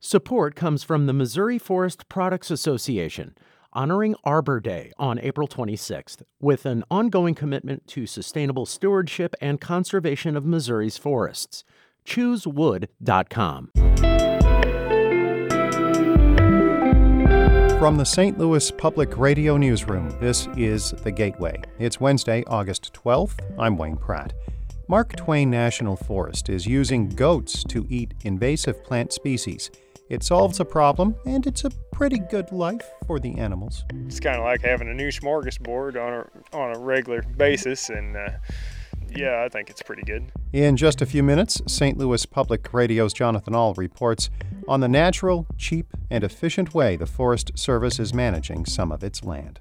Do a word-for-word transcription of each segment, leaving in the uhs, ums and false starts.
Support comes from the Missouri Forest Products Association, honoring Arbor Day on April twenty-sixth, with an ongoing commitment to sustainable stewardship and conservation of Missouri's forests. choose wood dot com. From the Saint Louis Public Radio Newsroom, this is The Gateway. It's Wednesday, August twelfth. I'm Wayne Pratt. Mark Twain National Forest is using goats to eat invasive plant species. It solves a problem, and it's a pretty good life for the animals. It's kind of like having a new smorgasbord on a, on a regular basis, and uh, yeah, I think it's pretty good. In just a few minutes, Saint Louis Public Radio's Jonathan Ahl reports on the natural, cheap, and efficient way the Forest Service is managing some of its land.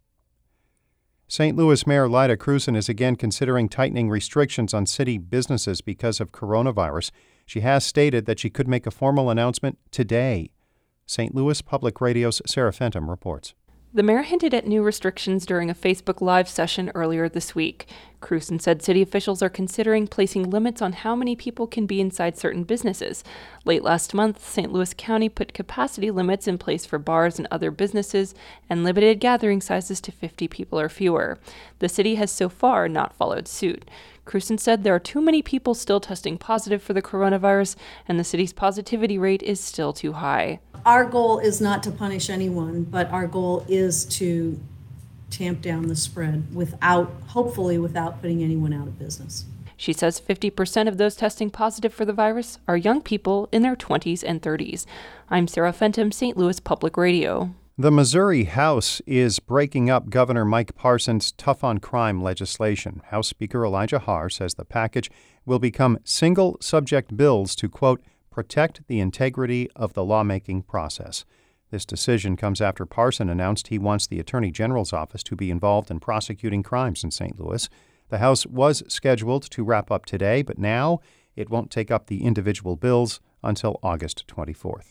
Saint Louis Mayor Lyda Krewson is again considering tightening restrictions on city businesses because of coronavirus. She has stated that she could make a formal announcement today. Saint Louis Public Radio's Sarah Fenton reports. The mayor hinted at new restrictions during a Facebook Live session earlier this week. Krewson said city officials are considering placing limits on how many people can be inside certain businesses. Late last month, Saint Louis County put capacity limits in place for bars and other businesses and limited gathering sizes to fifty people or fewer. The city has so far not followed suit. Krewson said there are too many people still testing positive for the coronavirus, and the city's positivity rate is still too high. Our goal is not to punish anyone, but our goal is to tamp down the spread without, hopefully without putting anyone out of business. She says fifty percent of those testing positive for the virus are young people in their twenties and thirties. I'm Sarah Fenton, Saint Louis Public Radio. The Missouri House is breaking up Governor Mike Parson's tough-on-crime legislation. House Speaker Elijah Haahr says the package will become single-subject bills to, quote, protect the integrity of the lawmaking process. This decision comes after Parson announced he wants the Attorney General's office to be involved in prosecuting crimes in Saint Louis. The House was scheduled to wrap up today, but now it won't take up the individual bills until August twenty-fourth.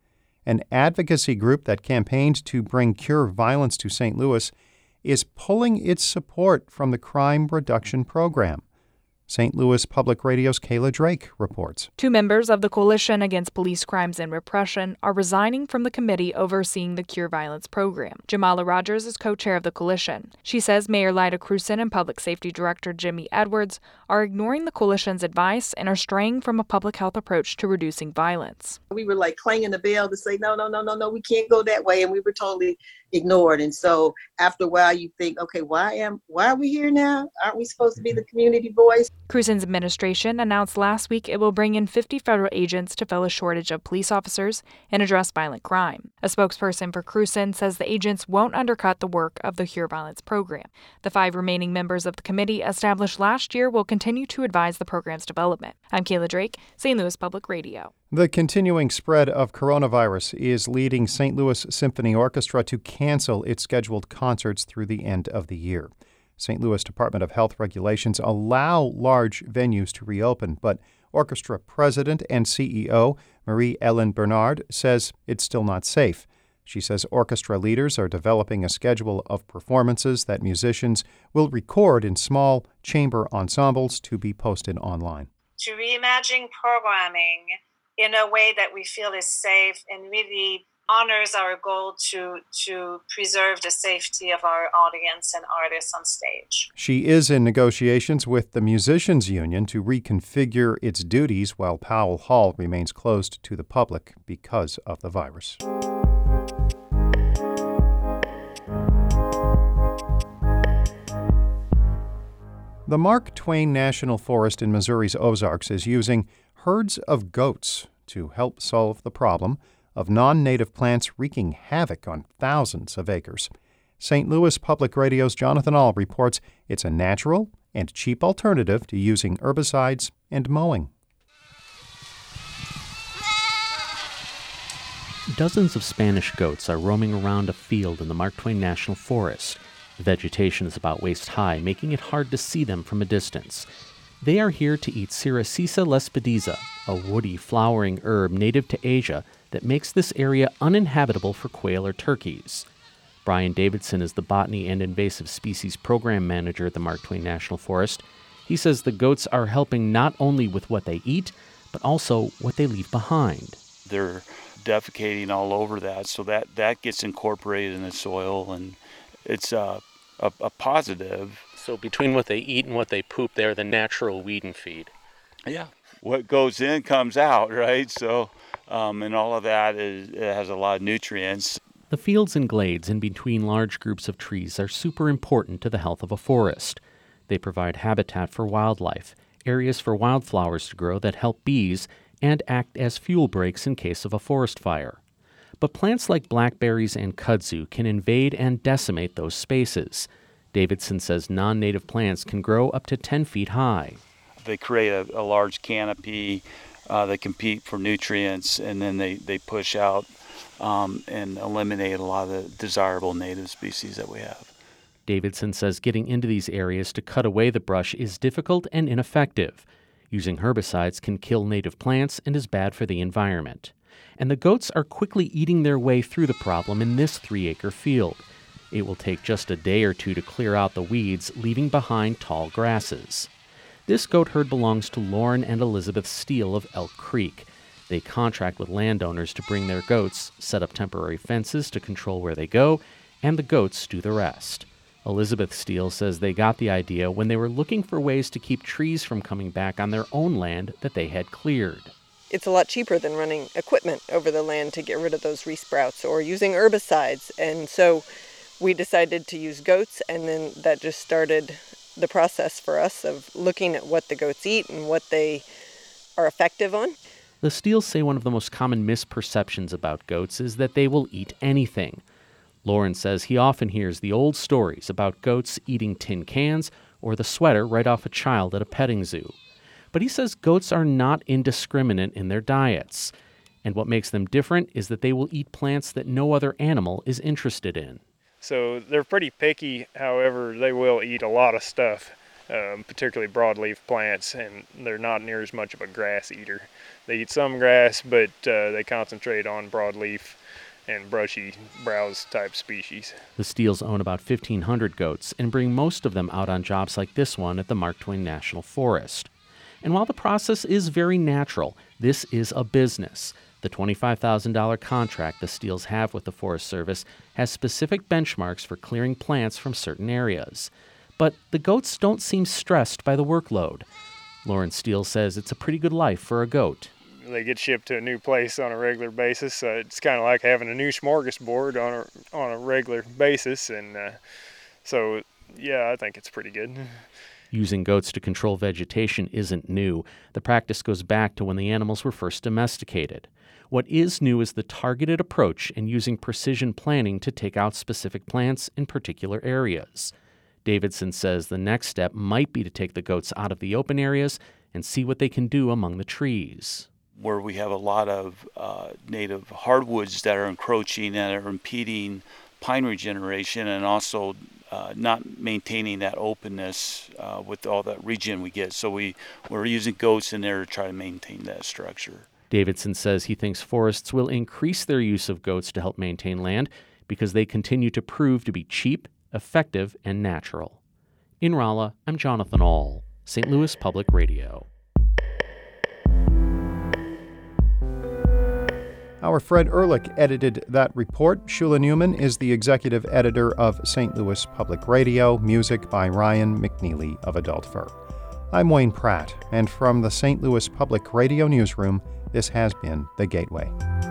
An advocacy group that campaigned to bring Cure Violence to Saint Louis is pulling its support from the Crime Reduction Program. Saint Louis Public Radio's Kayla Drake reports. Two members of the Coalition Against Police Crimes and Repression are resigning from the committee overseeing the Cure Violence program. Jamala Rogers is co-chair of the coalition. She says Mayor Lyda Krewson and Public Safety Director Jimmy Edwards are ignoring the coalition's advice and are straying from a public health approach to reducing violence. We were like clanging the bell to say, no, no, no, no, no, we can't go that way. And we were totally ignored. And so after a while, you think, okay, why am why are we here now? Aren't we supposed to be the community voice? Krewson's administration announced last week it will bring in fifty federal agents to fill a shortage of police officers and address violent crime. A spokesperson for Krewson says the agents won't undercut the work of the Cure Violence program. The five remaining members of the committee established last year will continue to advise the program's development. I'm Kayla Drake, Saint Louis Public Radio. The continuing spread of coronavirus is leading Saint Louis Symphony Orchestra to cancel its scheduled concerts through the end of the year. Saint Louis Department of Health regulations allow large venues to reopen, but orchestra president and C E O Marie-Ellen Bernard says it's still not safe. She says orchestra leaders are developing a schedule of performances that musicians will record in small chamber ensembles to be posted online. To reimagine programming in a way that we feel is safe and really honors our goal to to preserve the safety of our audience and artists on stage. She is in negotiations with the Musicians Union to reconfigure its duties while Powell Hall remains closed to the public because of the virus. The Mark Twain National Forest in Missouri's Ozarks is using herds of goats to help solve the problem of non-native plants wreaking havoc on thousands of acres. Saint Louis Public Radio's Jonathan Ahl reports it's a natural and cheap alternative to using herbicides and mowing. Dozens of Spanish goats are roaming around a field in the Mark Twain National Forest. The vegetation is about waist high, making it hard to see them from a distance. They are here to eat Cyrrhicisa lespedeza, a woody flowering herb native to Asia that makes this area uninhabitable for quail or turkeys. Brian Davidson is the Botany and Invasive Species Program Manager at the Mark Twain National Forest. He says the goats are helping not only with what they eat, but also what they leave behind. They're defecating all over that. So that, that gets incorporated in the soil, and it's uh, a, a positive. So between what they eat and what they poop, they're the natural weed and feed. Yeah. What goes in comes out, right? So, um, and all of that is, it has a lot of nutrients. The fields and glades in between large groups of trees are super important to the health of a forest. They provide habitat for wildlife, areas for wildflowers to grow that help bees, and act as fuel breaks in case of a forest fire. But plants like blackberries and kudzu can invade and decimate those spaces. Davidson says non-native plants can grow up to ten feet high. They create a, a large canopy, uh, they compete for nutrients, and then they, they push out um, and eliminate a lot of the desirable native species that we have. Davidson says getting into these areas to cut away the brush is difficult and ineffective. Using herbicides can kill native plants and is bad for the environment. And the goats are quickly eating their way through the problem in this three-acre field. It will take just a day or two to clear out the weeds, leaving behind tall grasses. This goat herd belongs to Lauren and Elizabeth Steele of Elk Creek. They contract with landowners to bring their goats, set up temporary fences to control where they go, and the goats do the rest. Elizabeth Steele says they got the idea when they were looking for ways to keep trees from coming back on their own land that they had cleared. It's a lot cheaper than running equipment over the land to get rid of those resprouts or using herbicides. And so we decided to use goats, and then that just started the process for us of looking at what the goats eat and what they are effective on. The Steeles say one of the most common misperceptions about goats is that they will eat anything. Lauren says he often hears the old stories about goats eating tin cans or the sweater right off a child at a petting zoo. But he says goats are not indiscriminate in their diets. And what makes them different is that they will eat plants that no other animal is interested in. So they're pretty picky, however, they will eat a lot of stuff, um, particularly broadleaf plants, and they're not near as much of a grass eater. They eat some grass, but uh, they concentrate on broadleaf and brushy browse type species. The Steeles own about fifteen hundred goats and bring most of them out on jobs like this one at the Mark Twain National Forest. And while the process is very natural, this is a business. The twenty-five thousand dollars contract the Steeles have with the Forest Service has specific benchmarks for clearing plants from certain areas. But the goats don't seem stressed by the workload. Lauren Steele says it's a pretty good life for a goat. They get shipped to a new place on a regular basis. Uh, it's kind of like having a new smorgasbord on a, on a regular basis. And uh, so, yeah, I think it's pretty good. Using goats to control vegetation isn't new. The practice goes back to when the animals were first domesticated. What is new is the targeted approach and using precision planning to take out specific plants in particular areas. Davidson says the next step might be to take the goats out of the open areas and see what they can do among the trees. Where we have a lot of uh, native hardwoods that are encroaching and are impeding pine regeneration, and also uh, not maintaining that openness uh, with all that regen we get. So we, we're using goats in there to try to maintain that structure. Davidson says he thinks forests will increase their use of goats to help maintain land because they continue to prove to be cheap, effective, and natural. In Rolla, I'm Jonathan Ahl, Saint Louis Public Radio. Our Fred Ehrlich edited that report. Shula Newman is the executive editor of Saint Louis Public Radio, music by Ryan McNeely of Adult Fur. I'm Wayne Pratt, and from the Saint Louis Public Radio newsroom, this has been The Gateway.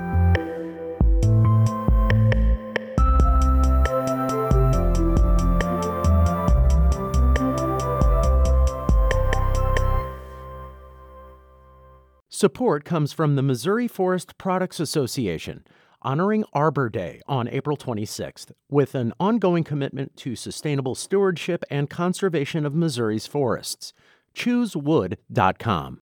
Support comes from the Missouri Forest Products Association, honoring Arbor Day on April twenty-sixth, with an ongoing commitment to sustainable stewardship and conservation of Missouri's forests. choose wood dot com